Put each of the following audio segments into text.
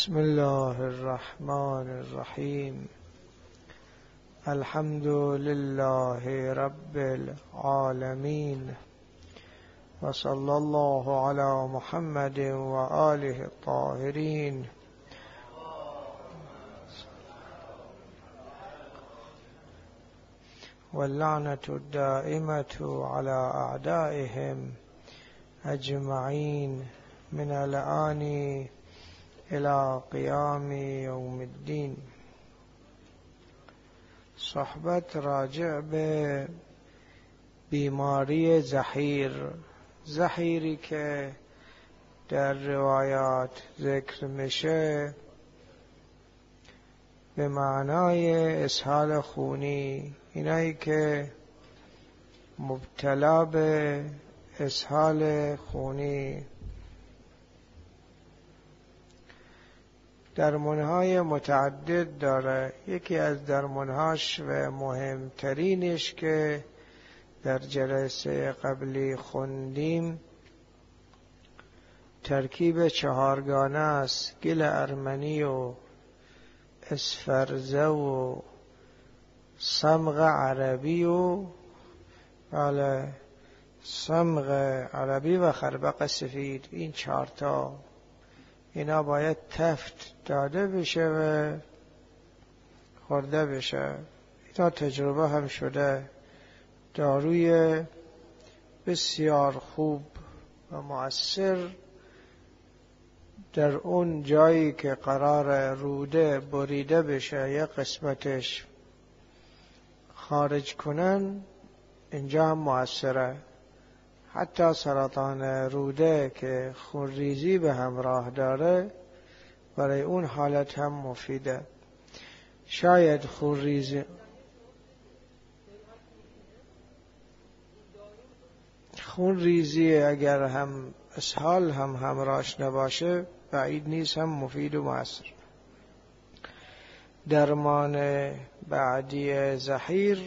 بسم الله الرحمن الرحیم. الحمد لله رب العالمین و صلی الله علی محمد و آله الطاهرین. واللعنة الدائمة على أعدائهم أجمعين من الآن إلى قيام يوم الدين. صحبت راجع به بیماری زحیری که در روایات ذکر میشه به معنای اسهال خونی، اینایی که مبتلا به اسهال خونی درمانهای متعدد داره. یکی از درمانهاش و مهمترینش که در جلسه قبلی خوندیم ترکیب چهارگانه است: گل ارمنی و اسفرزه و صمغ عربی و صمغ عربی و خربق سفید. این چهارتا اینا باید تفت داده بشه و خورده بشه. اینا تجربه هم شده، داروی بسیار خوب و مؤثر در اون جایی که قرار روده بریده بشه یک قسمتش خارج کنن، اینجا هم مؤثره. حتی سرطان روده که خونریزی به همراه داره برای اون حالت هم مفیده. شاید خونریزی اگر هم اسهال هم همراهش نباشه بعید نیست هم مفید و مؤثر. درمان بعدی زحیر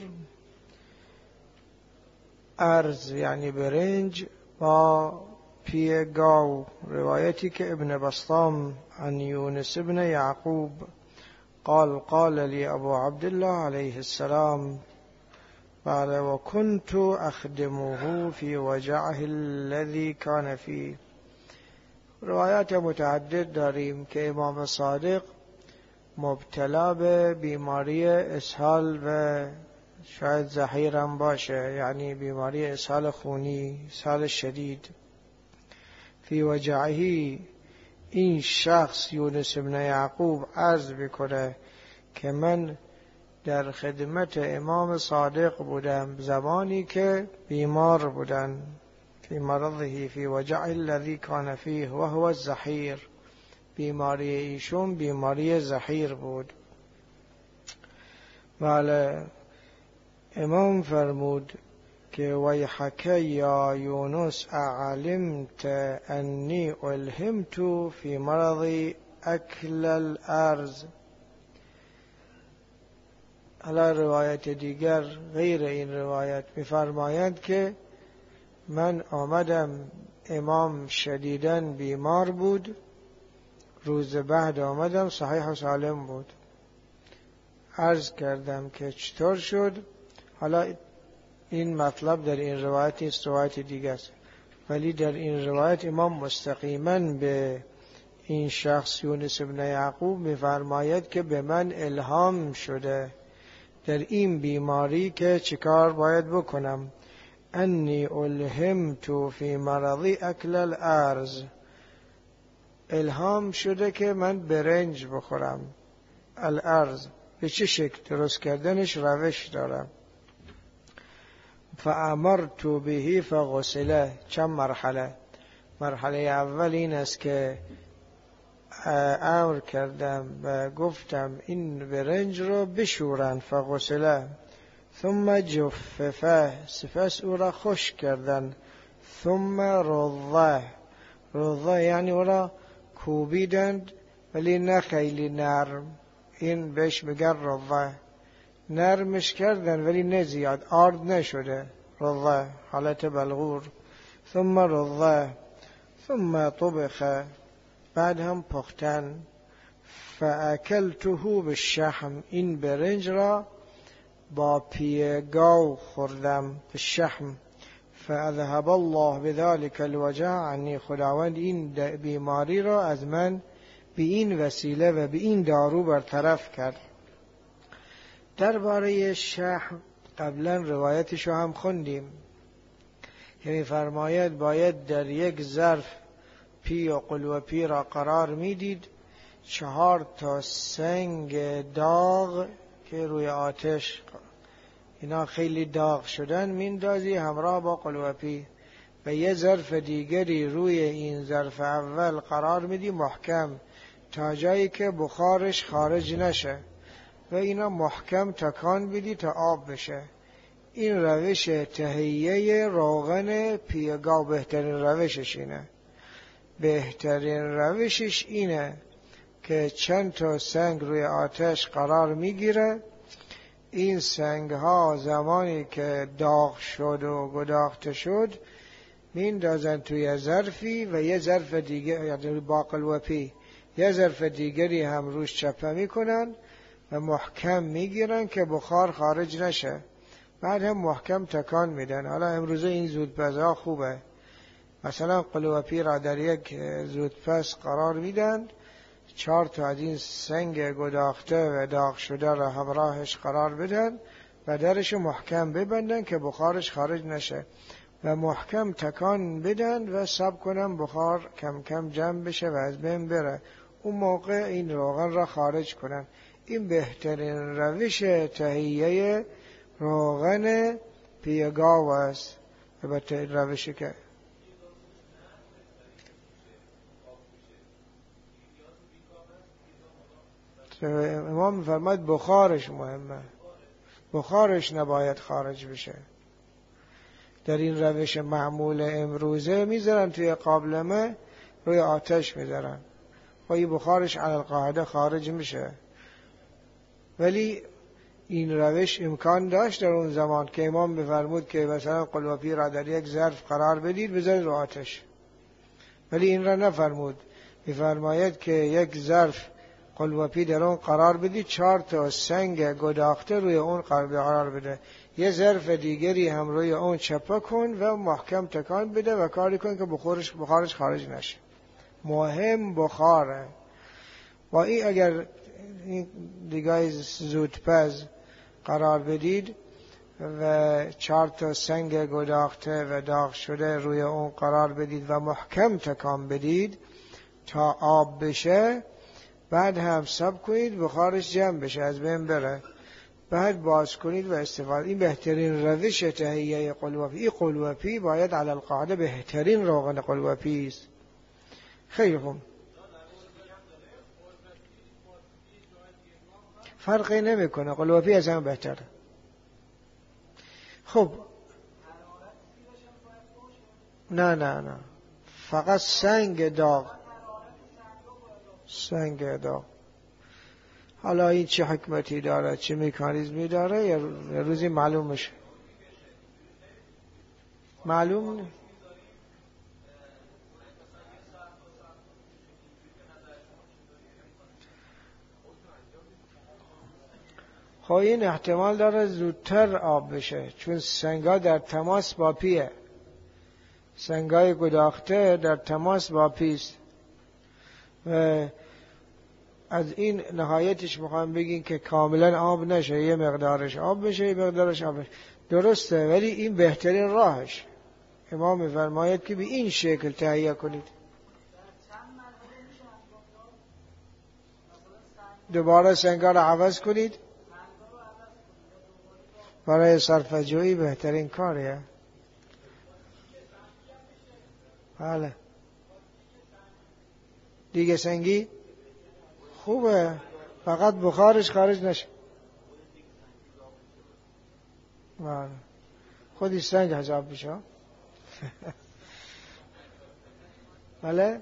ارز یعنی برنج با پی گاو. روایتی که ابن بسطام عن یونس ابن یعقوب قال لی ابو عبدالله علیه السلام و كنت اخدمه فی وجعه الذي كان فيه. روایات متعدد داریم که امام صادق مبتلا به بیماری اسهال و شاید زحیر هم باشه، یعنی بیماری اسهال خونی، اسهال شدید. فی وجعه، این شخص یونس بن یعقوب عرض میکنه که من در خدمت امام صادق بودم زمانی که بیمار بودن. فی مرضه فی وجعه الذی کان فیه و هو الزحیر. بیماری ایشون بیماری زحیر بود. بله، امام فرمود که ویحک یا یونس اعلمت انی الهمت فی مرض اکل الارض. حالا روایت دیگر غیر این روایت می‌فرمایند که من آمدم، امام شدیداً بیمار بود، روز بعد آمدم صحیح و سالم بود. عرض کردم که چطور شد؟ حالا این مطلب در این روایت نیست، روایت دیگه است، ولی در این روایت امام مستقیما به این شخص یونس بن یعقوب می‌فرماید که به من الهام شده در این بیماری که چیکار باید بکنم. انی الهمت فی مرضی اکل الارز. الهام شده که من برنج بخورم. الارز به چه شکل درست کردنش روش دارم. فامرت به فغسله. چند مرحله. مرحله اول این است که امر کردم و گفتم این برنج رو بشورن، فغسله. ثم جففه، سپس او را خشک کردن. ثم رضه یعنی او را کوبیدند ولی نه خیلی نرم، این بهش میگن رضه. نرمش کردن ولی نه زیاد، آرد نشده. رضه حالت بلغور. ثم رضه ثم طبخ، بعد هم پختن. فاکلته بالشحم، این برنج را با پی گاو خوردم، بالشحم. فاذهب الله بذلك الوجع عنی، خداوند این بیماری را از من به این وسیله و به این دارو برطرف کرد. درباره شحم قبلا روایتشو هم خوندیم که می‌فرماید باید در یک ظرف پی و قلوپی را قرار میدید، 4 تا سنگ داغ که روی آتش اینا خیلی داغ شدن میندازی همراه با قلوپی، و یه ظرف دیگری روی این ظرف اول قرار میدی محکم تا جایی که بخارش خارج نشه و اینا محکم تکان بدی تا آب بشه. این روش تهیه روغن پی گاو بهترین روشش اینه. بهترین روشش اینه که چند تا سنگ روی آتش قرار میگیره، این سنگ ها زمانی که داغ شد و گداخته شد میندازن توی ظرفی و یه ظرف دیگه، یعنی با قلوپی یه ظرف دیگری هم روش چپه میکنن و محکم میگیرن که بخار خارج نشه، بعد هم محکم تکان میدن. حالا امروزه این زودپزها خوبه، مثلا قلوپی را در یک زودپز قرار میدن، 4 تا از این سنگ گداخته و داغ شده را همراهش قرار بدن و درش محکم ببندن که بخارش خارج نشه و محکم تکان بدن و صبر کنن بخار کم کم جمع بشه و از بین بره، اون موقع این روغن را خارج کنن. این بهترین روش تهیه روغن پی گاو است. البته این روشی که امام می‌فرماید بخارش مهمه، بخارش نباید خارج بشه. در این روش معمول امروزه میذارن توی قابلمه روی آتش میذارن و این بخارش علی القاعده خارج میشه، ولی این روش امکان داشت در اون زمان که امام بفرمود که مثلا قلوپی را در یک ظرف قرار بدید بذارید رو آتش، ولی این را نفرمود. میفرماید که یک ظرف قلوپی در اون قرار بدید، 4 تا سنگ گداخته روی اون قرار بده، یه ظرف دیگری هم روی اون چپه کن و محکم تکان بده و کاری کن که بخارش خارج نشه. مهم بخاره. و این اگر این دیگه زودپز قرار بدید و 4 تا سنگ گداخته و داغ شده روی اون قرار بدید و محکم تکان بدید تا آب بشه، بعد هم صبر کنید بخارش جمع بشه از بین بره، بعد باز کنید و استفاده. این بهترین روش تهیه قلوپی. این قلوپی باید علی القاعده بهترین روغن قلوپی است. خیلی خوب، فرقی نمیکنه، قلوپی از هم بهتره. خب نه فقط سنگ داغ. حالا این چه حکمتی داره، چه مکانیزمی داره، یه روزی معلوم میشه. معلوم نه. خب این احتمال داره زودتر آب بشه، چون سنگا در تماس با پیه، سنگای گداخته در تماس با پیست و از این نهایتش میخوام بگین که کاملا آب نشه، یه مقدارش آب بشه، یه مقدارش آب بشه. درسته، ولی این بهترین راهش. امام میفرماید که به این شکل تهیه کنید. دوباره سنگا رو عوض کنید، برای صرفه‌جویی بهترین کاریه. بله دیگه سنگی خوبه، فقط بخارش خارج نشه. بله خودی سنگ حجاب بشه. بله.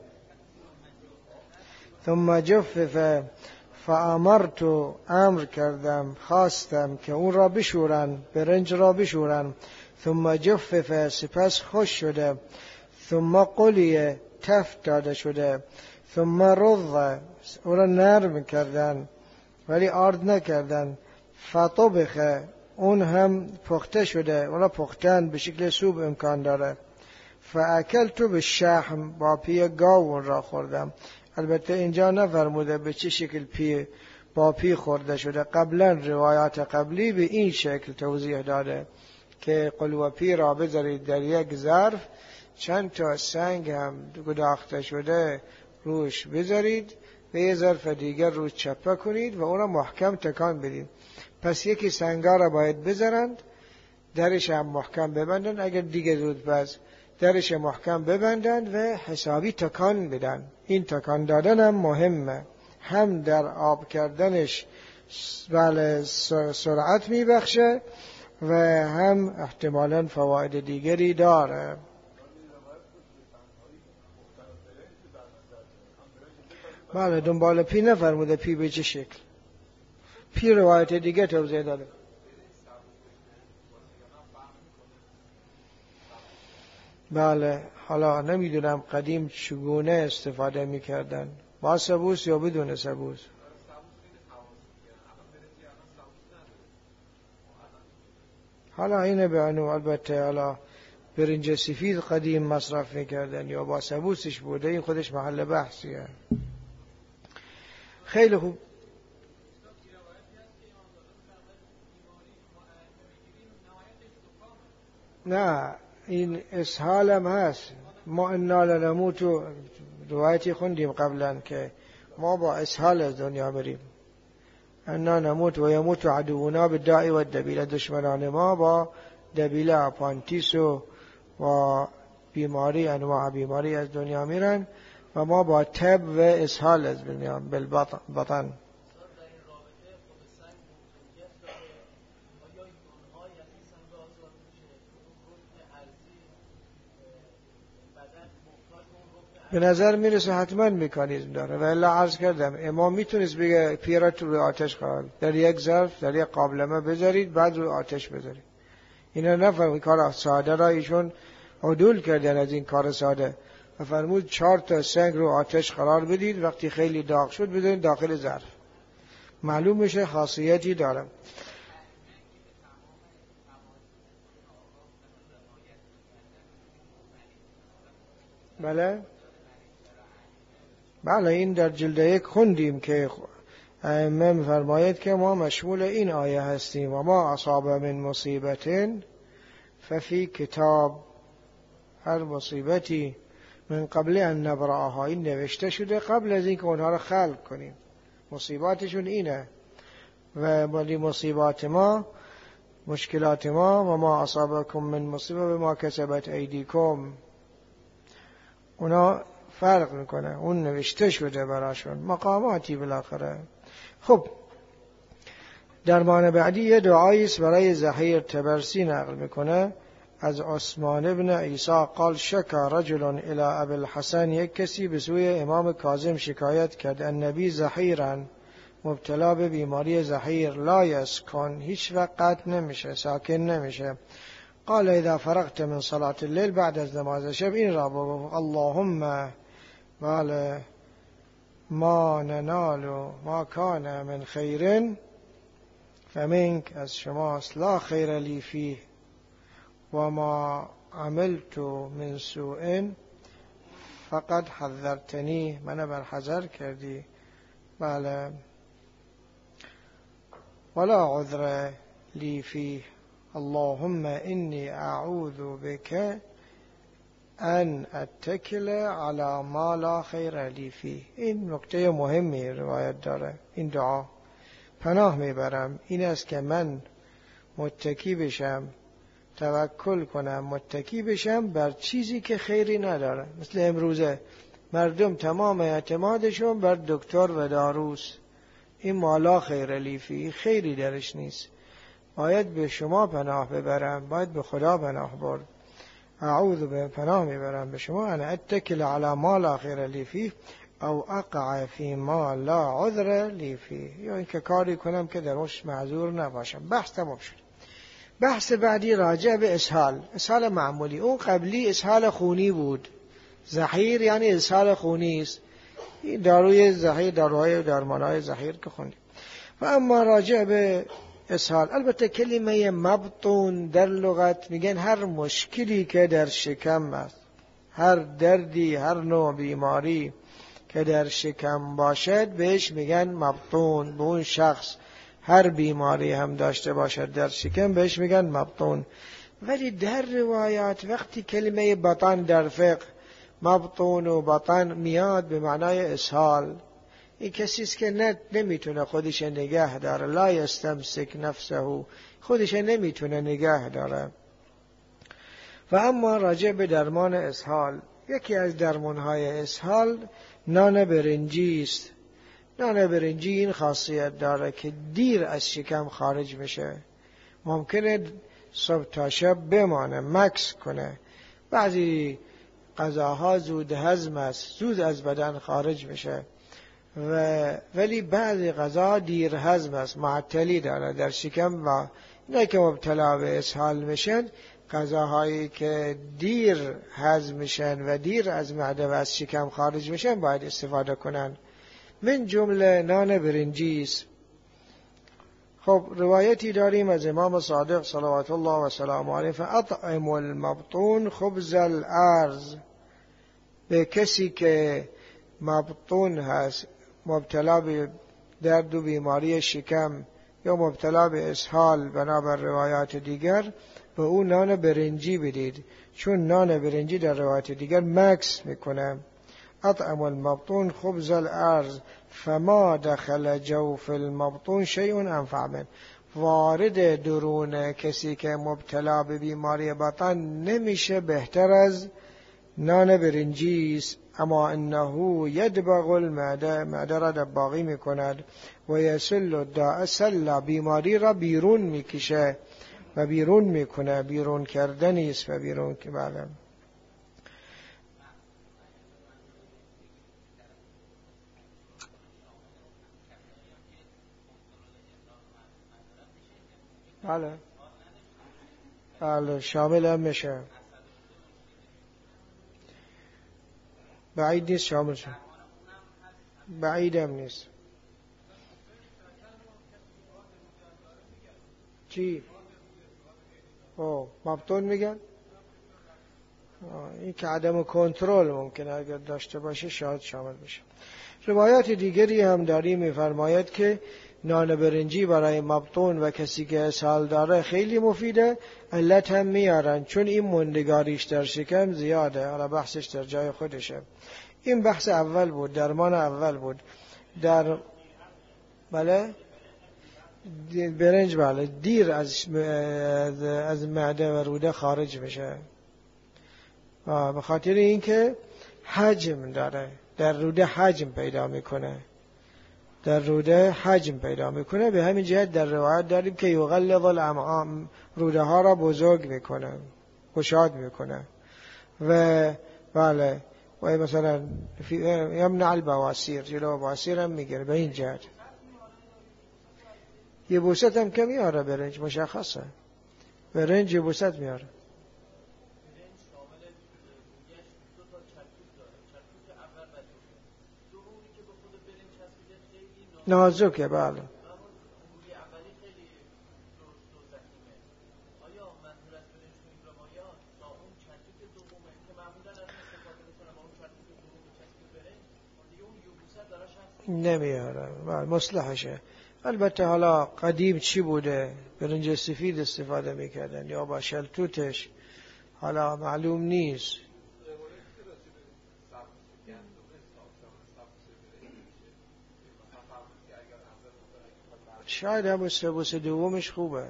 ثم جفف فامرت، امر کردم، خواستم که اون را بشورن، برنج را بشورن. ثم جفف، سپس خوش شده. ثم قلیه، تفت داده شده. ثم رض، او را نرم کردن ولی آرد نکردن. فطبخ، اون هم پخته شده، اون را پختن به شکل سوپ امکان داره. فاکلت بالشحم، با پی گاو اون را خوردم. البته اینجا نفرموده به چه شکل با پی خورده شده. قبلا روایات قبلی به این شکل توضیح داده که قلوپی را بذارید در یک ظرف، چند تا سنگ هم گداخته شده روش بذارید، به یه ظرف دیگر روش چپه کنید و اون را محکم تکان بدید. پس یکی سنگا را باید بذارند، درش هم محکم ببندند، اگر دیگه زود پس درش محکم ببندند و حسابی تکان بدن. این تکان دادن هم مهمه، هم در آب کردنش بله سرعت میبخشه و هم احتمالاً فواید دیگری داره. بله دنبال پی نفرموده پی به چه شکل. پی روایت دیگه توضیح داده. بله حالا نمیدونم قدیم چگونه استفاده میکردن، با سبوس یا بدون سبوس. حالا اینه به عنوان، البته حالا برنج سفید قدیم مصرف میکردن یا با سبوسش بوده، این خودش محل بحثیه. خیلی خوب. نه این اسهال هم هست. ما انا لنموت، روایتی خوندیم قبلا که ما با اسهال از دنیا بریم. انا نموت و یموت عدونا بالداء والدبیل، دشمنان ما با دبیله، آپانتیس و بیماری، انواع بیماری از دنیا میرن و ما با تب و اسهال از دنیا بالبطن. به نظر میرسه حتما مکانیزم داره و الا عرض کردم امام میتونست بگه پیرات رو آتش قرار در یک ظرف در یک قابلمه بذارید بعد رو آتش بذارید. اینا نفرمود کار ساده را ایشون عدول کردن از این کار ساده و فرمود 4 تا سنگ رو آتش قرار بدید، وقتی خیلی داغ شد بذارید داخل ظرف. معلوم میشه خاصیتی داره. بله بله این در جلد 1 خوندیم که ائمه می‌فرماید که ما مشمول این آیه هستیم و ما اصاب من مصیبت ففی کتاب، هر مصیبتی من قبل ان نبرأها، این نوشته شده قبل از اینکه اونها رو خلق کنیم. مصیباتشون اینه و ولی مصیبات ما، مشکلات ما، و ما اصابکم من مصیبه بما کسبت ایدیکم، اونا فرق میکنه، اون نوشته شده براشون، مقاماتی بالاخره. خب در معنی بعدی یه دعایی است برای زهیر تبرسی نقل میکنه از عثمان ابن عیسی قال شکا رجل الى ابی الحسن، یک کسی به سوی امام کاظم شکایت کرد النبی زهیرا، مبتلا به بیماری زهیر، لا یسکن، هیچ وقت نمیشه، ساکن نمیشه. قال اذا فرغت من صلاة الليل، بعد از نماز شب این را بگو اللهم بله ما ننال ما کان من خیر فمنک، از شماست، لا خیر لی فیه و ما عملت من سوء فقد حذرتنی، من بر حذر کردی. بله ولا عذر لی فیه اللهم انی اعوذ بک ان اتکل علی ما لا خیر لی فیه. این نکته مهمی روایت داره. این دعا پناه میبرم این است که من متکی بشم، توکل کنم، متکی بشم بر چیزی که خیری نداره. مثل امروزه مردم تمام اعتمادشون بر دکتر و داروست، این ما لا خیر لی فیه، خیری درش نیست. باید به شما پناه ببرم، باید به خدا پناه برد. اعوذ به پناه میبرم به شما ان اتکل علی ما لا خیر لی فیه او اقع فی ما لا عذر لی فیه، یا اینکه کاری کنم که درش معذور نباشم. بحث تمام شد. بحث بعدی راجع به اسهال، اسهال معمولی. اون قبلی اسهال خونی بود، زحیر یعنی اسهال خونی است. این داروی ذخیر، داروهای و درمانهای ذخیر که خوندیم. و اما راجع به اسهال، البته کلمه مبطون در لغت میگن هر مشکلی که در شکم است، هر دردی، هر نوع بیماری که در شکم باشد بهش میگن مبطون. به اون شخص هر بیماری هم داشته باشد در شکم بهش میگن مبطون. ولی در روایات وقتی کلمه بطن در فقه مبطون و بطن میاد به معنای اسهال، این کسیست که نمیتونه خودش نگه داره، لا یستمسک نفسه، خودش نمیتونه نگه داره. و اما راجع به درمان اسهال، یکی از درمانهای اسهال نان برنجی است. نان برنجی این خاصیت داره که دیر از شکم خارج میشه، ممکنه صبح تا شب بمانه، مکث کنه. بعضی غذاها زود هضم است، زود از بدن خارج میشه، ولی بعضی غذا دیر هضم است، معطلی داره در شکم. و نه که مبتلا به اسهال میشن، غذاهایی که دیر هضم میشن و دیر از معده و از شکم خارج میشن باید استفاده کنن، من جمله نان برنجی است. خب روایتی داریم از امام صادق صلوات الله و سلامه علیه: فاطعم المبطون خبز الارز. به کسی که مبطون هست، مبتلا به درد و بیماری شکم یا مبتلا به اسهال بنابر روایات دیگر، به او نان برنجی بدید، چون نان برنجی در روایات دیگر مکث میکنه. اطعم المبطون خبز الارز فما دخل جوف المبطون شیء انفع منه. وارد درون کسی که مبتلا به بیماری بطن نمیشه بهتر از نان برنجی است. اما انه یدبغ المعده، معده را دباغی میکند، و یسل الداء، سل بیماری را بیرون میکشه و بیرون میکنه، بیرون کردنی است و بیرون که بله. بله بله شامل هم میشه، بعید نیست شامل شد، بعید هم نیست. چی؟ مبطون میگن؟ این که عدم کنترل ممکنه اگر داشته باشه شاید شامل بشه. روایات دیگری هم داریم میفرماید که نان برنجی برای مبطون و کسی که اسهال داره خیلی مفیده. علت هم میارن چون این موندگاریش در شکم زیاده. حالا بحثش در جای خودشه. این بحث اول بود، درمان اول بود. در بله برنج بله دیر از معده و روده خارج میشه، به خاطر اینکه حجم داره، در روده حجم پیدا میکنه، در روده حجم پیدا میکنه. به همین جهت در روایت داریم که یغلظ الامعاء، روده ها را بزرگ میکنه، گشاد میکنه. و بله و مثلا یمنع البواسیر، جلو بواسیر هم میگیره. به این جهت یه بوست هم که میاره برنج، مشخصه برنج یه بوست میاره. نازکه بله. نمیاره بله مصلحشه. البته حالا قدیم چی بوده، برنج سفید استفاده میکردن یا با شلتوتش، حالا معلوم نیست. شاید هم سبوس دومش خوبه.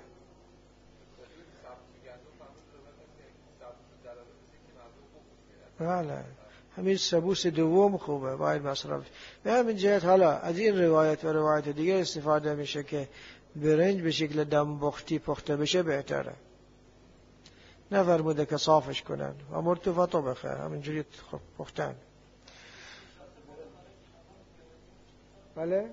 بله همین سبوس دوم خوبه، باید مصرف. به همین جهت حالا از این روایت و روایت دیگه استفاده میشه که برنج به شکل دم بختی پخته بشه بهتره. نفرموده که صافش کنن و مرتفع طبخه، همینجوری پختن. بله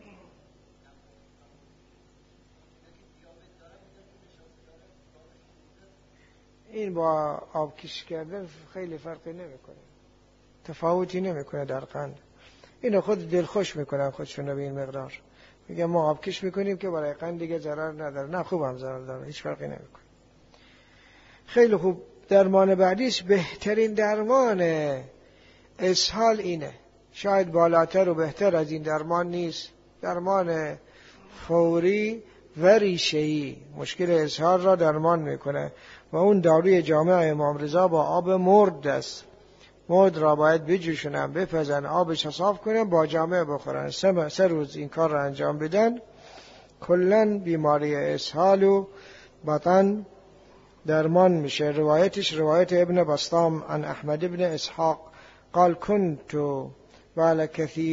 این با آب کش کردن خیلی فرقی نمیکنه، تفاوتی نمیکنه در قند. اینو خود دلخوش میکنن خودشونو به این مقدار، میگن ما آبکش میکنیم که برای قند دیگه ضرر نداره. نه، خوب هم ضرر داره، هیچ فرقی نمیکنه. خیلی خوب. درمان بعدیش بهترین درمان اسهال اینه، شاید بالاتر و بهتر از این درمان نیست. درمان فوری و ریشه‌ای مشکل اسهال را درمان میکنه و اون داروی جامع امام رضا با آب مرد است. مرد را باید بجوشونن، بپزن، آبش صاف کنن، با جامع بخورن. 3 روز این کار را انجام بدن، کلن بیماری اسهال و بطن درمان میشه. روایتش روایت ابن بسطام عن احمد ابن اسحاق قال كنت وعلى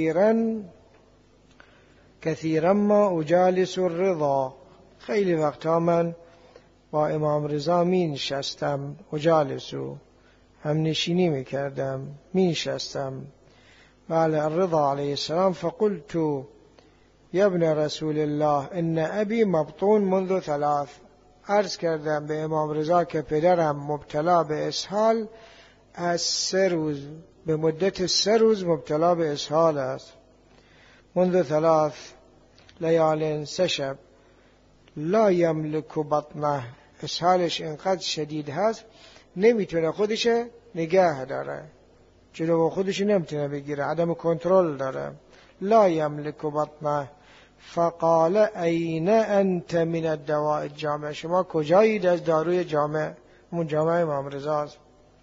كثيرا ما اجالس الرضا. خیلی وقتا من با امام رضا می نشستم، اجالسو هم نشینی میکردم، می نشستم. بله، الرضا علیه السلام. فقلت یا ابن رسول الله ان ابی مبطون منذ 3. عرض کردم به امام رضا که پدرم مبتلا به اسهال از 3 روز، به مدت 3 روز مبتلا به اسهال است. منذ 3 لیال، 3 شب. لا یملک بطنه، اسهالش اینقدر شدید هست نمیتونه خودش نگه داره، جلو خودش نمیتونه بگیره، عدم کنترل داره. لا یملک بطنه فقال این انت من الدواء الجامع، شما کجایید از داروی جامع؟ اون جامع امام رضا است.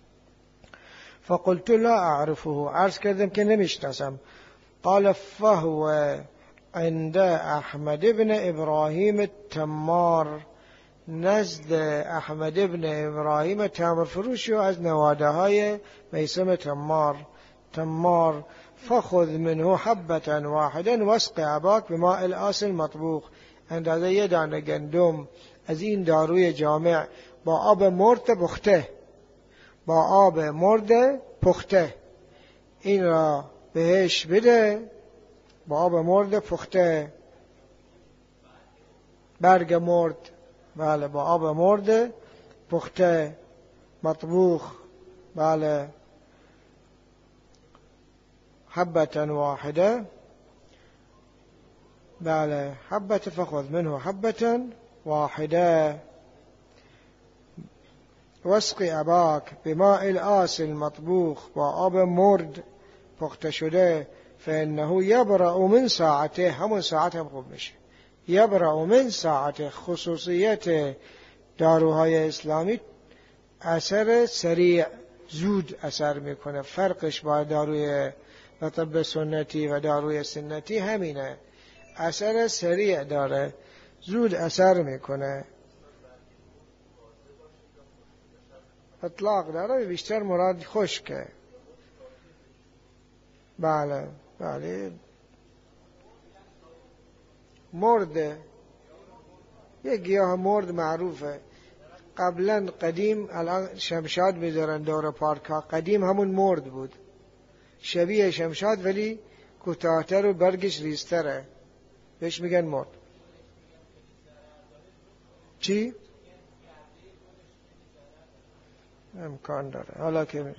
فقلت لا اعرفه، عرض کردم که نمیشناسم. قال فهو عند احمد ابن ابراهیم التمار، نزد احمد ابن ابراهیم تمر فروشی و از نواده های میثم تمار. فخذ منه حبة واحدا واسق اباک بماء الآسل مطبوخ، اندازه 1 دانه گندم از این داروی جامع با آب مرد پخته، این را بهش بده، با آب مرد پخته، برگ مرد، بله، با آب مرد پخته مطبوخ، بله، حبة واحدة، بله، حبة، فخذ منه حبة واحدة واسق اباک بماء الآسل مطبوخ، با آب مرد پخته شده. فانه یبرأ من ساعته، همون ساعت هم خوب میشه. یبرأ من ساعته، خصوصیت داروهای اسلامی اثر سریع، زود اثر میکنه. فرقش با داروی طب سنتی و داروی سنتی همینه، اثر سریع داره، زود اثر میکنه. اطلاق داره، بیشتر مراد خشکه. بله بله، مرد، یک گیاه مرد معروفه. قبلا قدیم، الان شمشاد میذارن دور پارک ها، قدیم همون مرد بود، شبیه شمشاد ولی کوتاه‌تر و برگش ریزتره، بهش میگن مرد. چی؟ امکان داره، حالا که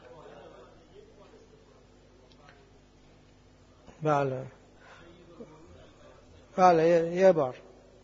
بله بله، 1 بار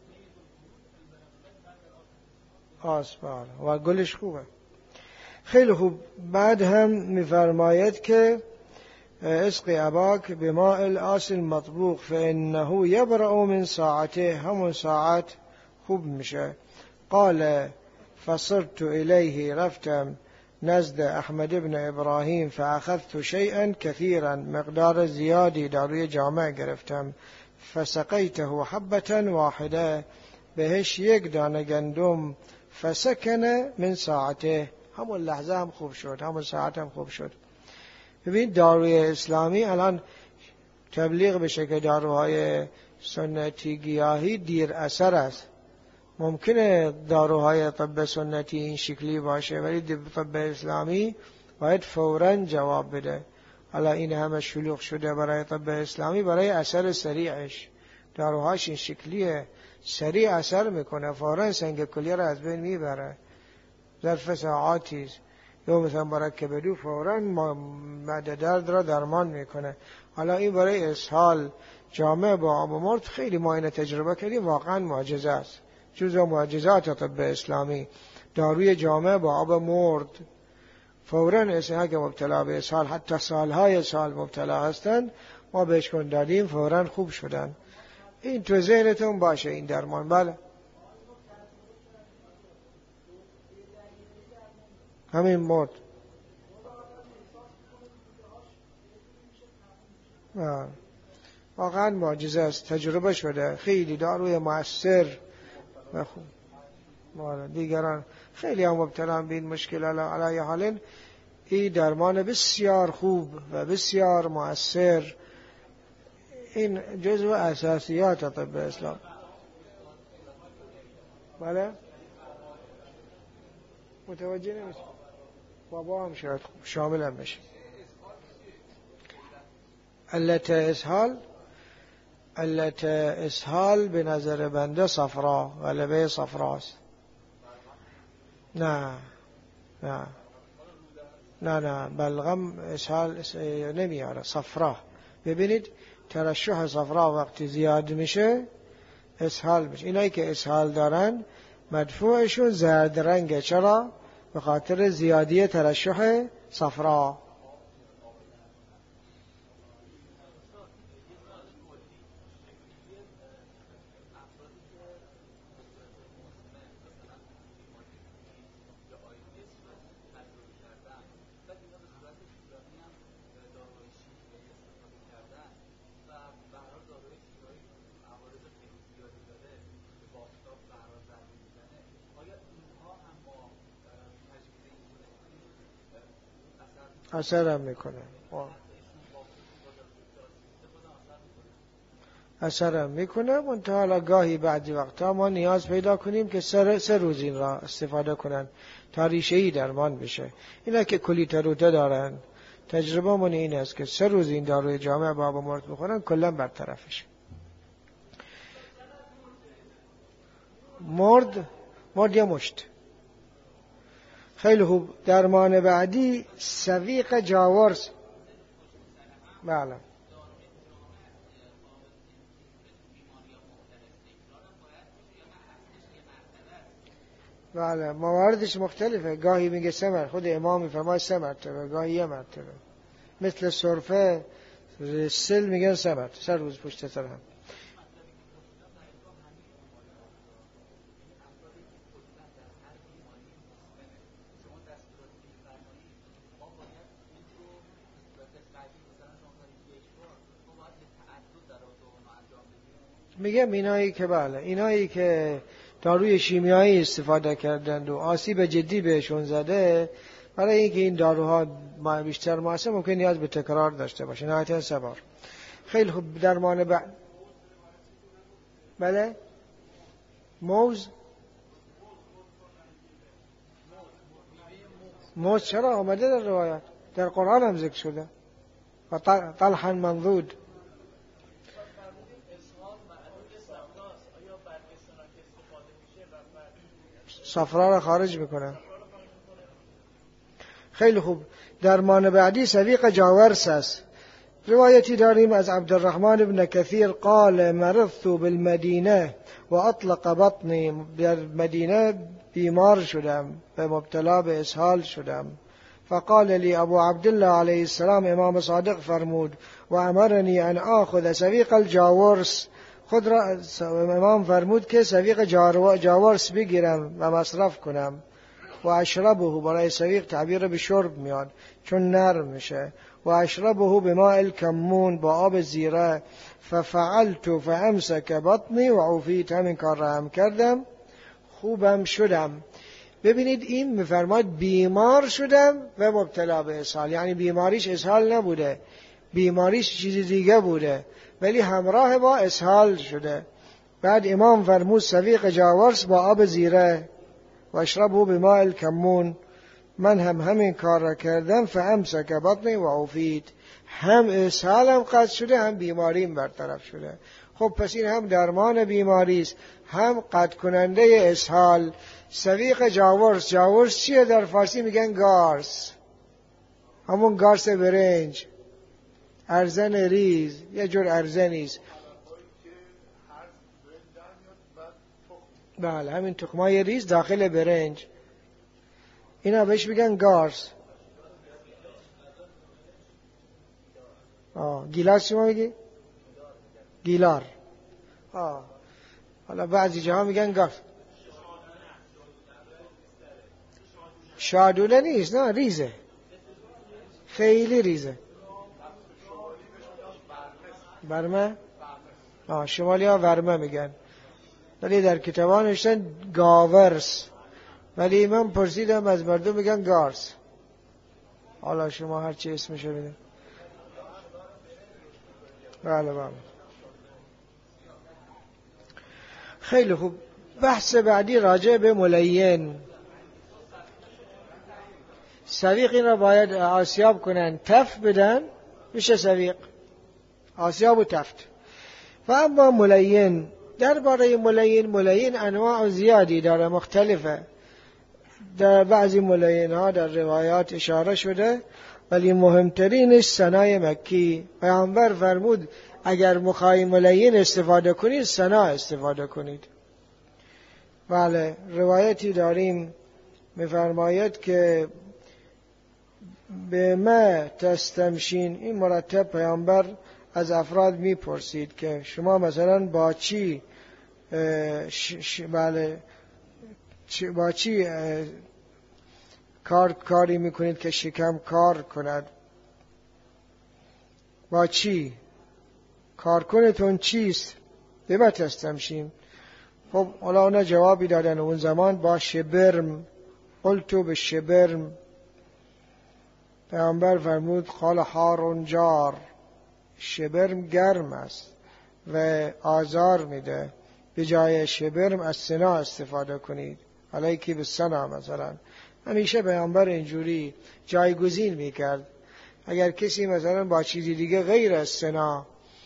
بله، و گلش خوبه. خیلی خوب. بعد هم میفرماید که اسقی اباک بماء الآسل مطبوخ فانه یبرأ من ساعته، همون ساعت خوب میشه. قال فصرت الیه، رفتم نزد احمد ابن ابراهیم فاخذت شیئا کثیرا، مقدار زیادی داروی جامع گرفتم. فسقیته حبة واحده، بهش 1 دانه گندم. فسکن من ساعته، همون لحظه هم خوب شد، همون ساعت هم خوب شد. ببین داروی اسلامی الان تبلیغ بشه که داروهای سنتی گیاهی دیر اثر است. ممکنه داروهای طب سنتی این شکلی باشه، ولی طب اسلامی باید فوراً جواب بده. حالا این همه شلوغ شده برای طب اسلامی، برای اثر سریعش. داروهاش این شکلیه، سریع اثر میکنه، فوراً سنگ کلیه را از بین میبره، ظرف ساعاتی. یا مثلا مرکب دو فوراً معده درد را درمان میکنه. حالا این برای اسهال جامع با آب مرد خیلی ما اینو تجربه کردیم، واقعا معجزه است، جزء معجزات طب اسلامی. داروی جامع با آب مرد فوراً اسهال که مبتلا به اسهال حتی سالهای سال مبتلا هستند ما بهش کن دادیم فوراً خوب شدن. این تو ذهنتون باشه این درمان. بله همین مرد واقعا معجزه است، تجربه شده، خیلی داروی مؤثر و خوب. دیگران خیلی هم مبتلا به این مشکل علی حال این درمان بسیار خوب و بسیار مؤثر. این جزو اساسیات طب اسلام. بله متوجه نمیشه، بابا هم شاید شامل هم بشه. علت اسهال به نظر بنده صفرا، غلبه صفراست. نه بلغم اسهال نمیاره، صفرا. ببینید ترشح صفرا وقتی زیاد میشه اسهال میشه. اینایی که اسهال دارن مدفوعشون زرد رنگه. چرا؟ به خاطر زیادی ترشح صفرا. اثرم میکنه منتها حالا گاهی بعضی وقتا ما نیاز پیدا کنیم که 3 روز این را استفاده کنن تا ریشه‌ای درمان بشه. اینا که کلیت روده دارن تجربه من این است که 3 روز این داروی جامع با آب مرد بخورن کلا برطرفش. مرد یا مشت. خیلی خوب. درمان بعدی سویق جاورس. بله مواردش مختلفه. گاهی میگه 3 مرتبه، خود امام میفرماید 3 مرتبه، گاهی 1 مرتبه. مثل سرفه سل میگن 3 مرتبه، 3 روز پشت سر هم. میگم اینایی که داروی شیمیایی استفاده کردند و آسیب جدی بهشون زده، برای اینکه این داروها بیشتر مؤثر ممکن نیاز به تکرار داشته باشه، نهایتاً 3 بار. خیلی خوب. درمان بله موز چرا آمده در روایات، در قرآن هم ذکر شده. و طلحا منضود. صفرا را خارج میکنه. خیلی خوب. درمان بعدی سویق جاورس است. روایتی داریم از عبدالرحمن بن کثیر قال مرضت بالمدینه و اطلق بطنی. در مدینه بیمار شدم و مبتلا به اسهال شدم. فقال لی ابو عبدالله علیه السلام، امام صادق فرمود، و امرنی ان آخذ سویق الجاورس. خود را امام فرمود که سویق جاورس بگیرم و مصرف کنم. و اشربه، برای سویق تعبیر به شرب میاد چون نرم میشه. و اشربه بماء الکمون، با آب زیره. ففعلت فامسک بطنی و عفیت. همین کار را هم کردم، خوبم شدم. ببینید این میفرماد بیمار شدم و مبتلا به اسهال، یعنی بیماریش اسهال نبوده، بیماریش چیز دیگه بوده ولی همراه با اسهال شده. بعد امام فرمود سویق جاورس با آب زیره و اشربه بماء الکمون. من هم همین کار را کردم. فامسک بطنی و عفیت. هم اسهالم قطع شده هم بیماریم برطرف شده. خب پس این هم درمان بیماری است، هم قطع کننده اسهال. سویق جاورس، جاورس چیه؟ در فارسی میگن گارس، همون گارس برنج، ارزن ریز، یه جور ارزنی است. بله همین تخمای ریز داخل برنج، اینا بهش میگن گارس. گیلاس شما میگی؟ گیلار. حالا بعضی جاها میگن گارس. شادوله نیست، نه ریزه، خیلی ریزه. برمه؟ شمالی ها ورمه میگن، ولی در کتابان نوشتن گاورس، ولی من پرسیدم از مردم میگن گارس. حالا شما هر چی اسمشو بدید. بله بله. خیلی خوب. بحث بعدی راجع به ملین. سویق این را باید آسیاب کنن، تف بدن، میشه سویق، آسیاب و تفت. و اما ملین، درباره ملین انواع زیادی داره، مختلفه. در بعضی ملین ها در روایات اشاره شده، ولی مهمترینش ثنای مکی. پیامبر فرمود اگر میخوای ملین استفاده کنید ثنا استفاده کنید. بله روایتی داریم میفرماید که به ما تستمشین، این مرتب پیامبر از افراد میپرسید که شما مثلا با چی با چی کاری میکنید که شکم کار کند؟ با چی کار کنتون چیست؟ به ما تستمشین. خب حالا اونا جوابی دادن اون زمان با شبرم. قلتو به شبرم. پیامبر فرمود قال حارون جار، شبرم گرم است و آزار میده، به جای شبرم از سنا استفاده کنید، علیکی به سنا. مثلا همیشه پیامبر اینجوری جایگزین میکرد. اگر کسی مثلا با چیزی دیگه غیر از سنا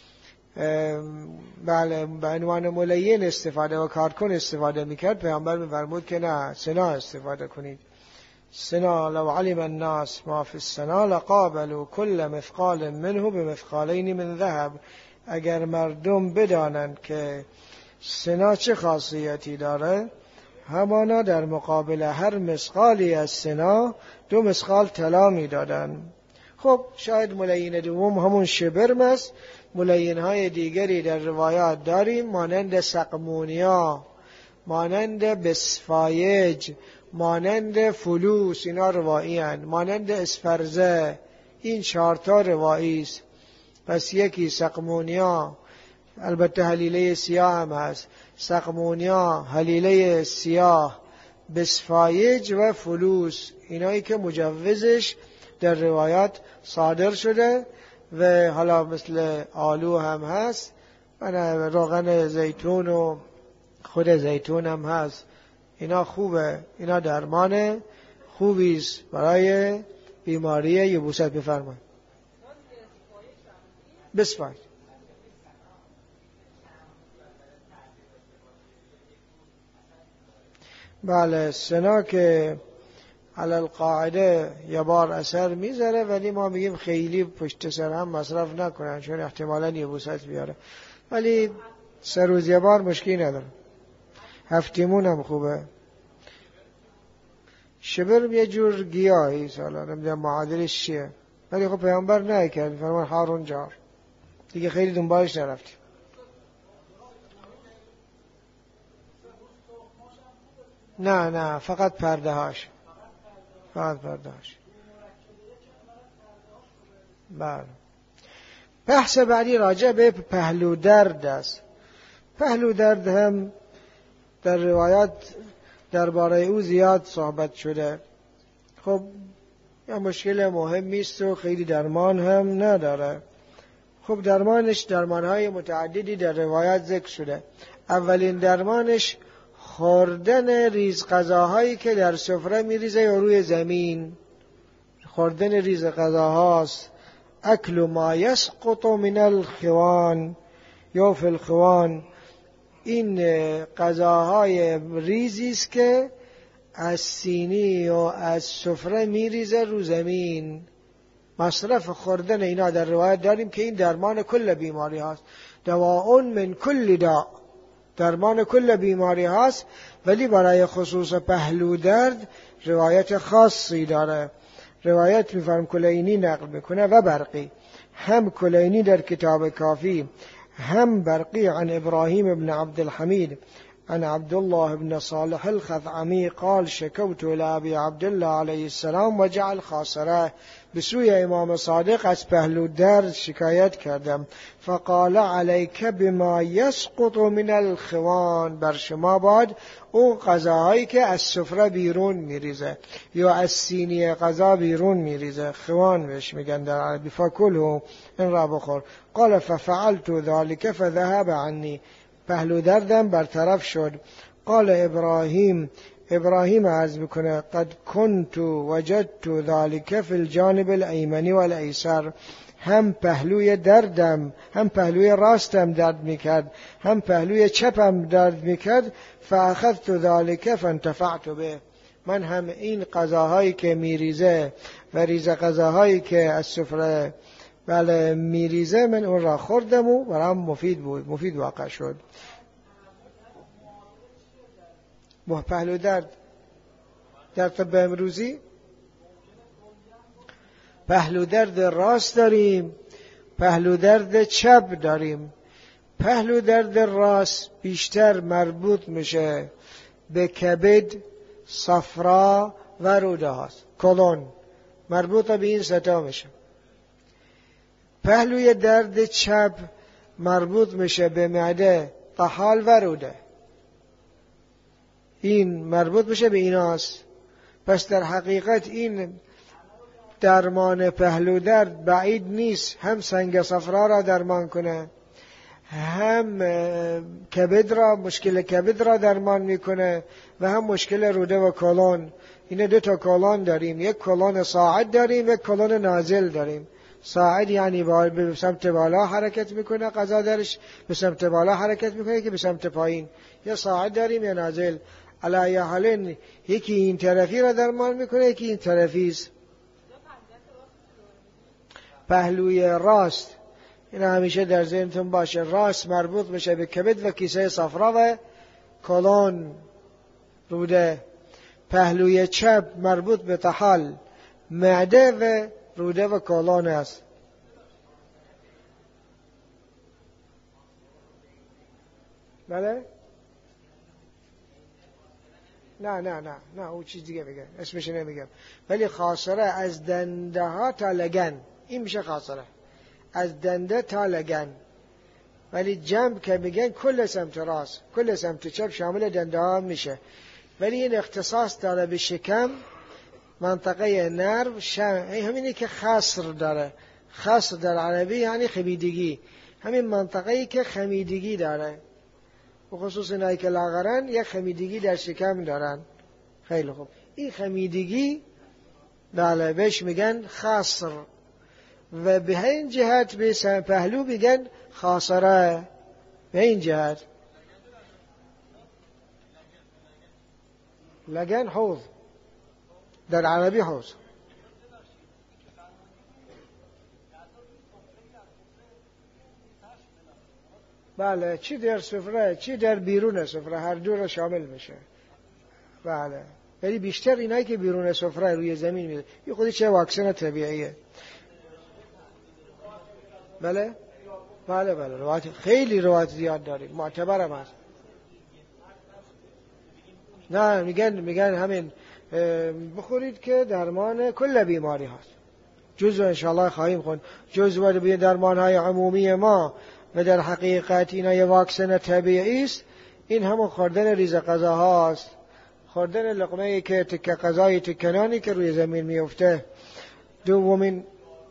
بله به عنوان ملین استفاده و کارکن استفاده میکرد، پیامبر میفرمود که نه، سنا استفاده کنید. سنا لو علم الناس ما في السنا لقابلوا كل مثقال منه بمثقالين من ذهب. اگر مردم بدانند که سنا چه خاصیتی داره، همانا در مقابل هر مثقالی از سنا 2 مثقال طلا میدادن. خب شاید ملین دوم همون شبرم است. ملین های دیگری در روایات داریم، مانند سقمونیا، مانند بسفایج، مانند فلوس، اینا روایی هستند، مانند اسفرزه. این 4 روایی است. پس یکی سقمونیا، البته حلیله سیاه هم هست، سقمونیا، حلیله سیاه، بسفایج و فلوس، اینایی که مجوزش در روایات صادر شده. و حالا مثل آلو هم هست، روغن زیتون و خود زیتون هم هست. اینا خوبه، اینا درمان خوبی است برای بیماری یبوست. بفرمایید. بسفایج. بله سنا که علی القاعده یه بار اثر میذاره، ولی ما میگیم خیلی پشت سر هم مصرف نکنن چون احتمالاً یبوست بیاره، ولی 3 روز یه بار مشکلی نداره. هفتیمون هم خوبه. شبرم یه جور گیاهی، سالا نمیدونم معادلش چیه، ولی خب پیامبر نکرد، فرمان هارون جار، دیگه خیلی دنبالش نرفتیم. نه فقط پرده هاش. بله. بحث بعدی راجع به پهلو درد است. پهلو درد هم در روایات درباره او زیاد صحبت شده. خب یه مشکل مهمی است و خیلی درمان هم نداره. خب درمانهای متعددی در روایات ذکر شده. اولین درمانش خوردن ریز غذاهایی که در سفره میریزه یا روی زمین. خوردن ریز غذاهاست. اکل ما یسقط من الخوان، یا فی الخوان. این غذاهای ریزی است که از سینی و از سفره میریزه رو زمین. مصرف خوردن اینا در روایت داریم که این درمان کل بیماری هاست. دواء من کل داء، درمان کل بیماری هاست، ولی برای خصوص پهلو درد روایت خاصی داره. روایت میفرم کلینی نقل میکنه و برقی، هم کلینی در کتاب کافی، هم برقی عن ابراهیم بن عبد الحمید عن عبد الله بن صالح الخثعمی قال شکوت لأبی عبد الله علیه السلام و جعل خاصره. به سوی امام صادق از پهلو درد شکایت کردم. فقال علیک بما یسقط من الخوان، بر شما باد اون غذاهایی که از سفره بیرون میریزه یا از سینی غذا بیرون میریزه، خوان بهش میگن در عربی. فکلوا، این را بخور. قال ففعلت ذلك فذهب عني، پهلو دردم برطرف شد. قال ابراهیم عرض میکنه قد كنت وجدت ذلك في الجانب الأيمن والأيسر، هم پهلوی دردم، هم پهلوی راستم درد میکرد، هم پهلوی چپم درد میکرد. فاخذت ذلك فانتفعت به، من هم این غذاهایی که میریزه و ریزه غذاهایی که از سفره میریزه من اون را خوردم و برام مفید بود، مفید واقع شد. پهلو درد در طب امروزی پهلو درد راست داریم، پهلو درد چپ داریم. پهلو درد راست بیشتر مربوط میشه به کبد، صفرا و روده هاست، کلون، مربوط به این ستا میشه. پهلوی درد چپ مربوط میشه به معده، طحال و روده، این مربوط میشه به ایناست. پس در حقیقت این درمان پهلو درد بعید نیست، هم سنگ صفرا را درمان کنه، هم کبد را، مشکل کبد را درمان میکنه و هم مشکل روده و کلون. این دو تا کلون داریم، یک کلون صاعد داریم، یک کلون نازل داریم. صاعد یعنی به سمت بالا حرکت میکنه، غذا درش به سمت بالا حرکت میکنه که به سمت پایین. یا صاعد داریم یا نازل. علی حالین یکی این طرفی را درمان میکنه، یکی این طرفی است. پهلوی راست، این همیشه در ذهنتون باشه، راست مربوط میشه به کبد و کیسه صفرا و کلون، روده. پهلوی چپ مربوط به طحال، معده و روده و کلون است. بله؟ نه او چیز دیگه میگه، اسمش نمیگم. ولی خاصره از دنده ها تا لگن، این میشه خاصره، از دنده تا لگن. ولی جنب که میگن کل سمت راست، کل سمت چپ شامل دنده ها میشه. ولی این اختصاص داره به شکم، منطقه نرو، همینی که خصر داره. خصر در عربی یعنی خمیدگی، همین منطقه‌ای که خمیدگی داره. و خصوص اینایی که لاغرن یک خمیدگی در شکم دارن. خیلی خوب، این خمیدگی بله بهش میگن خاصر، و به این جهت به پهلو میگن خاصره. به این جهت لگن حوض در عربی حوض. بله، چی در سفره چی در بیرون سفره، هر دو را شامل میشه. بله، ولی بیشتر اینایی که بیرون سفره روی زمین میده، این خودی چه واکسن طبیعیه. بله روایت، خیلی روایت زیاد داریم، معتبرم هست. نه میگن همین بخورید که درمان کل بیماری هست. جزو انشاءالله خواهیم خوند، جزو درمان های عمومی ما، و در حقیقت اینا یه واکسن طبیعی است. این همون خوردن ریز غذا هاست، خوردن لقمه که تکه غذای تکنانی که روی زمین میفته. دومین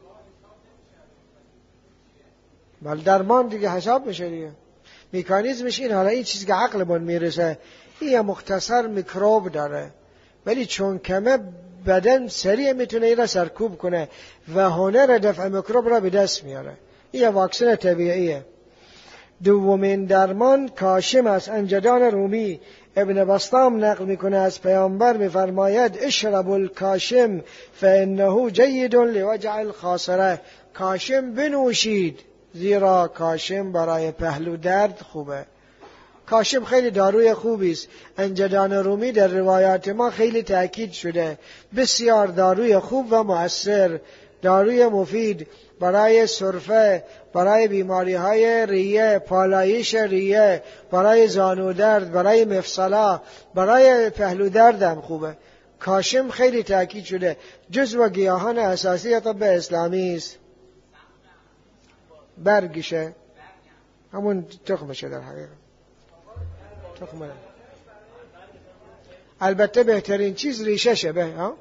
درمان دیگه حساب میشه دیگه. مکانیزمش این، حالا این چیزی که عقلمون میرسه، این مختصر میکروب داره، ولی چون کمه بدن سریع میتونه این را سرکوب کنه و هنر دفع میکروب را به دست میاره. این واکسن طبیعیه. دومین درمان کاشم است. انجدان رومی ابن بسطام نقل میکنه از پیامبر، میفرماید اشربوا الکاشم فانه جید لوجع الخاصره. کاشم بنوشید زیرا کاشم برای پهلو درد خوبه. کاشم خیلی داروی خوبی است. انجدان رومی در روایات ما خیلی تأکید شده، بسیار داروی خوب و مؤثر، داروی مفید برای سرفه، برای بیماری های ریه، پالایش ریه، برای زانو درد، برای مفصله، برای پهلو درد هم خوبه. کاشم خیلی تأکید شده، جزو گیاهان اساسی طب اسلامی است. برگشه، همون تخمشه در حقیقت، تخمه. البته بهترین چیز ریششه.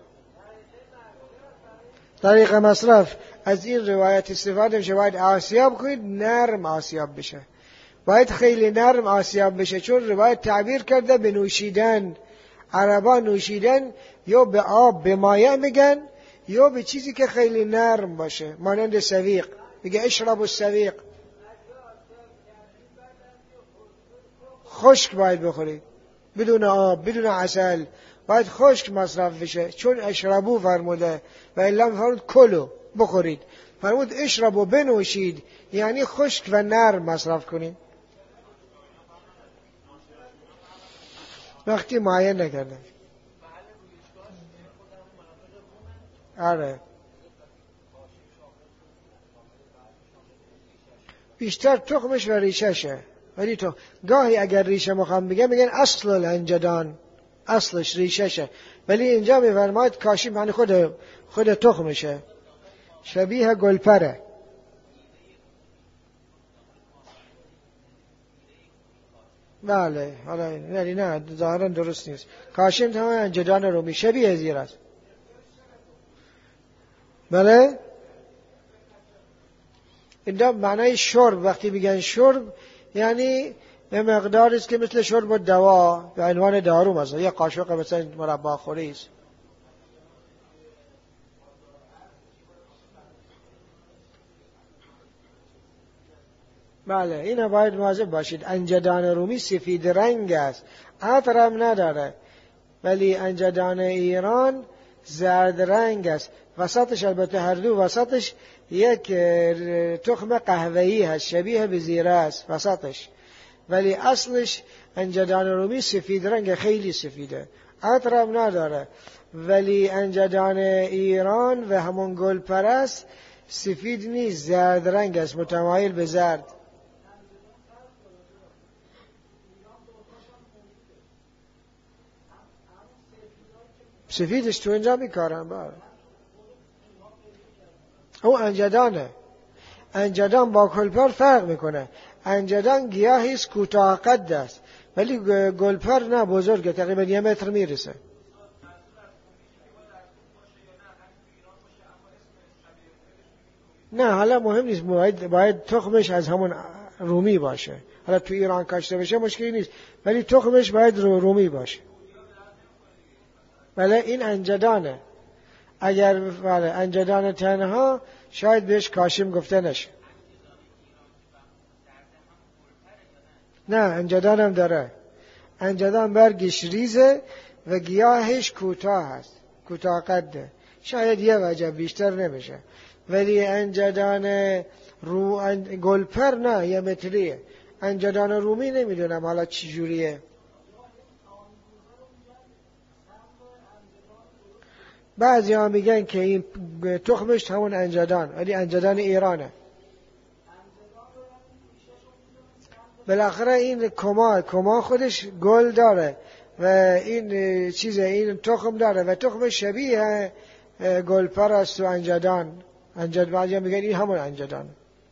طریق مصرف از این روایت استفاده میشه، باید آسیاب کنید، نرم آسیاب بشه، باید خیلی نرم آسیاب بشه، چون روایت تعبیر کرده به نوشیدن. عربا نوشیدن یا به آب به مایع میگن یا به چیزی که خیلی نرم باشه، مانند سویق، میگه اشرب السویق. خشک باید بخورید، بدون آب، بدون عسل، باید خشک مصرف بشه، چون اشربو فرموده و الا فرمود کلو بخورید، فرمود اشربو بنوشید، یعنی خشک و نرم مصرف کنید. وقتی معین نکردن. آره بیشتر تخمش و ریششه، ولی تو گاهی اگر ریشه مخوام میگن اصل الانجدان، اصلش ریششه، ولی اینجا میفرماید کاشم یعنی خود تخمشه، شبیه گلپره. بله حالا نه ظاهرا درست نیست. کاشم تمام انجدان رومی شبیه زیر است. بله اینجا معنای شرب، وقتی میگن شرب یعنی به مقداری است که مثل شرب دوا به عنوان دارو، مثلا یه قاشق مثلا مربا خوری است. بله اینو باید مواظب باشید. انجدان رومی سفید رنگ است، عطر هم نداره، ولی انجدان ایران زرد رنگ است. وسطش البته هر دو وسطش یک تخم قهوه‌ای هست، شبیه به زیره است وسطش، ولی اصلش انجدان رومی سفید رنگ، خیلی سفیده، عطر هم نداره. ولی انجدان ایران و همون گل پرست سفید نیست، زرد رنگ است، متمایل به زرد. سفیدش تو اینجا میکارن بار. او انجدانه. انجدان با گلپر فرق میکنه. انجدان گیاهی است کوتاه قد است، ولی گلپر نه، بزرگه، تقریبا 1 متر میرسه. نه حالا مهم نیست، باید تخمش از همون رومی باشه. حالا تو ایران کاشته بشه مشکلی نیست، ولی تخمش باید رومی باشه. بله این انجدانه. اگر انجدان تنها شاید بهش کاشم گفته نشه. نه انجدان هم داره. انجدان برگش ریزه و گیاهش کوتاه هست، کوتاه قده، شاید 1 وجب بیشتر نمیشه. ولی انجدان گلپر نه، 1 متریه. انجدان رومی نمیدونم حالا چی جوریه. بعضی ها میگن که این تخمش همون انجدان، ولی انجدان ایرانه. بالاخره این کما خودش گل داره و این این تخم داره و تخمش شبیه گلپر است و انجدان. بعضی ها میگن این همون انجدان.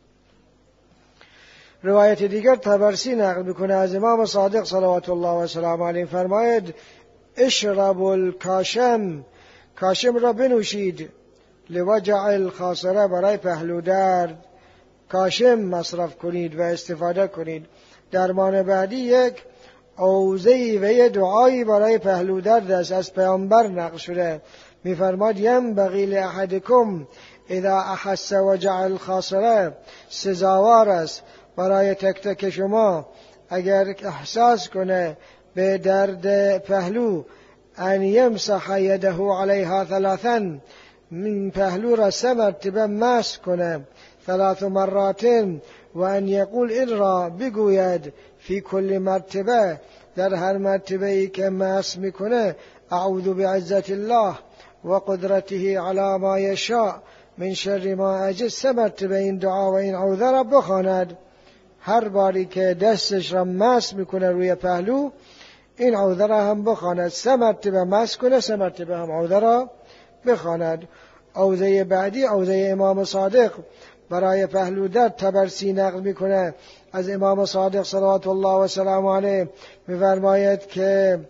روایت دیگر طبرسی نقل میکنه از امام صادق صلوات الله و سلام علیه، فرماید اشربوا الکاشم، کاشم را بنوشید، لوجع الخاصره، برای پهلو درد کاشم مصرف کنید و استفاده کنید. درمان بعدی یک اوزه‌ای و یک دعایی برای پهلو درد است، از پیامبر نقل شده، میفرماد ینبغی لاحدکم اذا احس وجع الخاصره، سزاوار است برای تک تک شما اگر احساس کنه به درد پهلو، ان یمسح یده علیها ثلاثا، من پهلو را 3 مرتبه مس کنه، 3 مرات، و ان یقول این را بگوید فی کل مرتبه، در هر مرتبه ای که مس میکنه، اعوذ بعزت الله و قدرته علی ما یشاء من شر ما اجد. 3 مرتبه این دعا و این عوذه را بخواند. هر باری که دستش را مس میکنه روی پهلو، این عوذه را هم بخواند. 3 مرتبه مس کنه، 3 مرتبه هم عوذه را بخواند. عوذه بعدی عوذه امام صادق برای پهلو درد تبرسی نقل میکنه از امام صادق صلوات الله و سلام علیه، میفرماید که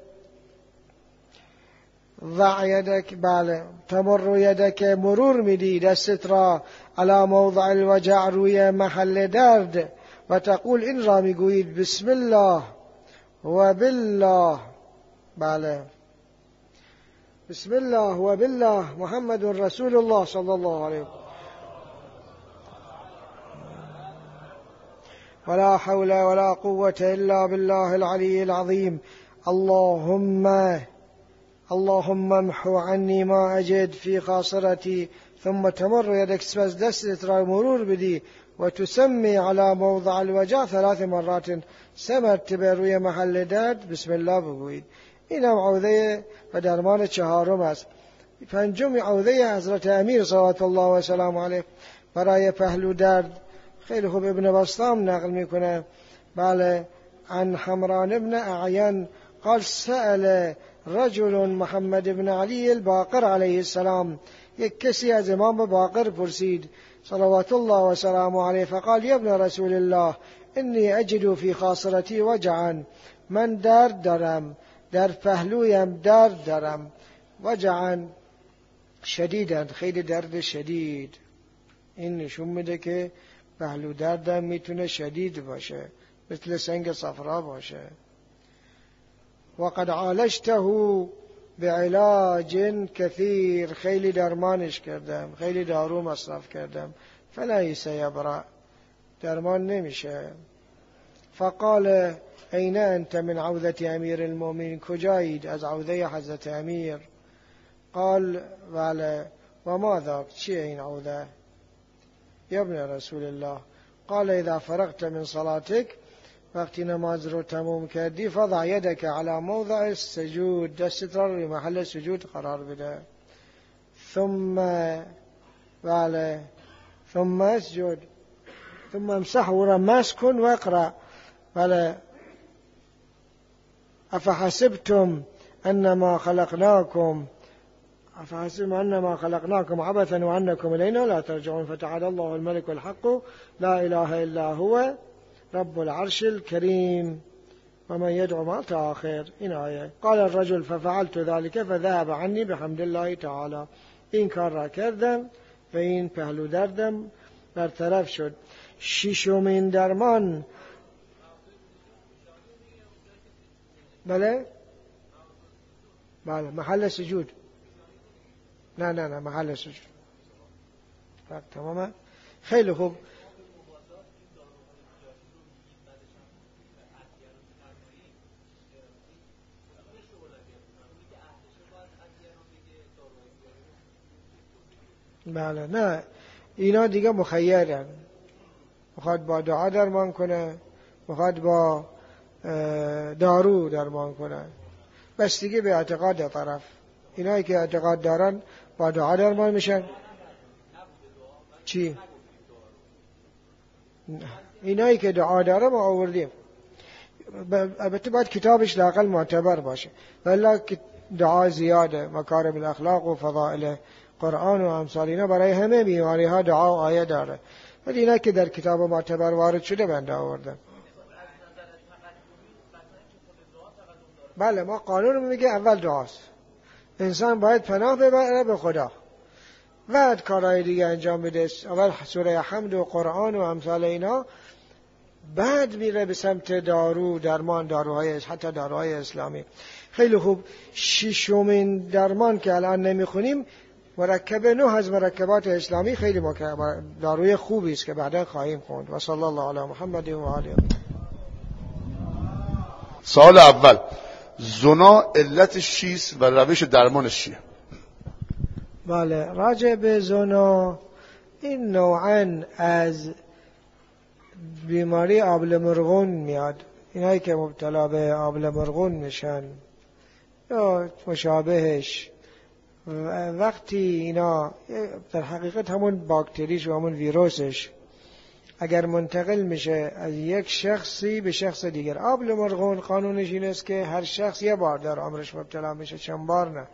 ضع یدک، بله، تمر یدک، مرور میدی دستت را، علی موضع الوجع، روی محل درد، و تقول، این را میگویید بسم الله و بالله، بله، بسم الله و بالله محمد رسول الله صلی الله علیه ولا حول ولا قوة إلا بالله العلي العظيم. اللهم امحو عني ما أجد في خاصرتي. ثم تمر يدك، سپس دستت را مرور بدی و تسمی على موضع الوجع 3 مرات، 3 مرتبه روی محل درد بسم الله بگویید. این هم عوذه و درمان 4 است. 5 عوذه حضرت امیر صلوات الله و سلام علیه برای پهلو درد. خیلی خوب ابن بسطام نقل میکنه، بله، عن حمران ابن اعین قال سأل رجل محمد بن علی الباقر علیه السلام، یک کسی از امام باقر پرسید صلوات الله و سلام علیه، فقال یا ابن رسول الله انی اجد فی خاصرتی وجعا، من درد دارم، در پهلویم درد دارم، وجعا شدیدن، خیلی درد شدید. این نشون میده که پهلو دردم میتونه شدید باشه، مثل سنگ صفرا باشه. وقد عالجته بعلاج كثير، خیلی درمانش کردم، خیلی دارو مصرف کردم، فلیس یبرأ، درمان نمیشه. فقال این انت من عوذة امیر المؤمنین، کجایید از عوذه حضرت امیر؟ قال بله. و ما ذاک، چیه این عوذه؟ یا ابن رسول الله، قال اذا فرغت من صلاتك، وقتی نماز رو تموم کردی، فضع یدک علی موضع السجود، دستت را روی محل سجود قرار بده، ثم بله، ثم اسجد، ثم امسح و را مس کن و اقرأ، بله، افحسبتم انما خلقناكم عبثا وأنكم إلينا لا ترجعون، فتعالى الله الملك الحق لا إله إلا هو رب العرش الكريم ومن يدعو مع آخر. این آیه. قال الرجل ففعلت ذلك فذهب عني بحمد الله تعالى، این کار را کردم و این پهلو دردم برطرف شد. 6مین درمان، بله محل سجود، نه محل سجود، تمامه. خیلی خوب. بله، نه اینا دیگه مخیرن، میخواد با دعا درمان کنه، میخواد با دارو درمان کنه، بس دیگه به اعتقاد طرف. اینایی که اعتقاد دارن با دعا درمان میشن. چی؟ اینایی که دعا داره ما آوردیم، البته باید کتابش لااقل معتبر باشه، ولی دعا زیاده، مکارم الاخلاق و فضائل قرآن و امثال اینا برای همه بیماری ها دعا و آیه داره، ولی اینا که در کتاب معتبر وارد شده بنده آوردم. بله، ما قانون میگه اول دعاست، انسان باید پناه ببره به خدا، بعد کارهای دیگه انجام بده. اول سوره حمد و قرآن و امثال اینا، بعد میره به سمت دارو، درمان، داروهای حتی داروهای اسلامی. خیلی خوب. 6مین درمان که الان نمیخونیم مرکب 9 از مرکبات اسلامی خیلی داروی خوبی است که بعدا خواهیم خوند. و صلی الله علی محمد و آله. سوال اول، زنا علتش چیست و روش درمانش چیه؟ بله، راجع به زنا، این نوعاً از بیماری آبله مرغون میاد. اینایی که مبتلا به آبله مرغون میشن یا مشابهش، وقتی اینا در حقیقت همون باکتریش و همون ویروسش اگر منتقل میشه از یک شخصی به شخص دیگر. آبله مرغون قانونش این است که هر شخص یه بار در عمرش مبتلا میشه، چند بار نه،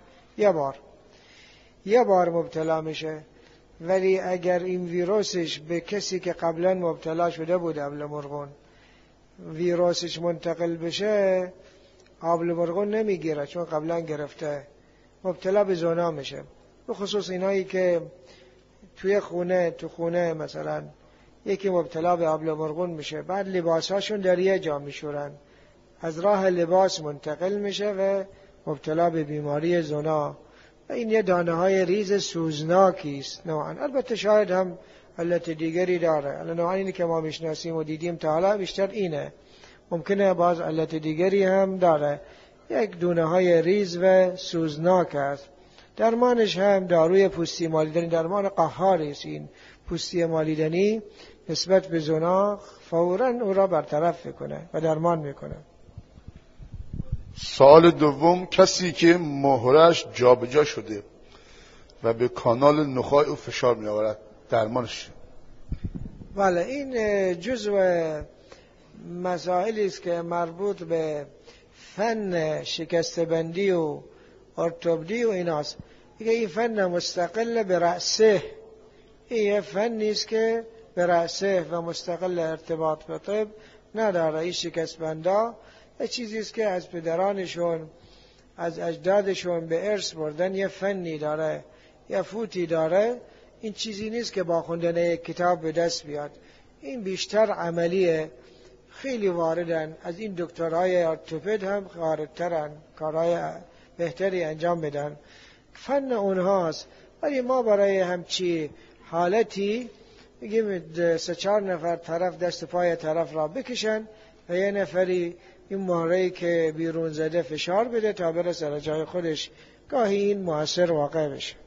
یه بار مبتلا میشه. ولی اگر این ویروسش به کسی که قبلا مبتلا شده بود آبله مرغون ویروسش منتقل بشه، آبله مرغون نمیگیره چون قبلا گرفته، مبتلا به زنا میشه. به خصوص اینایی که تو خونه مثلا یکی مبتلا به آبله مرغون میشه، بعد لباساشون در یه جا میشورن، از راه لباس منتقل میشه و مبتلا به بیماری زنا. و این یه دانه های ریز سوزناکی است نوعا. البته شاید هم علت دیگری داره، نوعا اینی که ما میشناسیم و دیدیم تا حالا بیشتر اینه. ممکنه باز علت دیگری هم داره. یک دونه های ریز و سوزناک است. درمانش هم داروی پوستی مالیدنی، درمان قهاری است. این پوستی مالیدنی نسبت به زنا فوراً او را برطرف میکنه و درمان میکنه. سوال دوم، کسی که مهرش جابجا شده و به کانال نخاع او فشار می آورد، درمانش؟ بله، این جزء مسائلی است که مربوط به فن شکسته‌بندی و ارتوپدی و ایناست. این فن مستقل به رأسه، این فنی است که به رأسه و مستقل ارتباط به طب نداره. این شکست‌بندا یه چیزی است که از پدرانشون از اجدادشون به ارث بردن، یه فنی داره، یه فوتی داره. این چیزی نیست که با خوندن یک کتاب به دست بیاد. این بیشتر عملیه. خیلی واردن، از این دکترهای ارتوپد هم واردترن، کارهای بهتری انجام بدن، فن اونهاست. ولی ما برای همچی حالتی میگیم 3-4 نفر طرف دست پای طرف را بکشن و یه نفری این مهره‌ای که بیرون زده فشار بده تا برسه جای خودش. گاهی این مؤثر واقع بشه.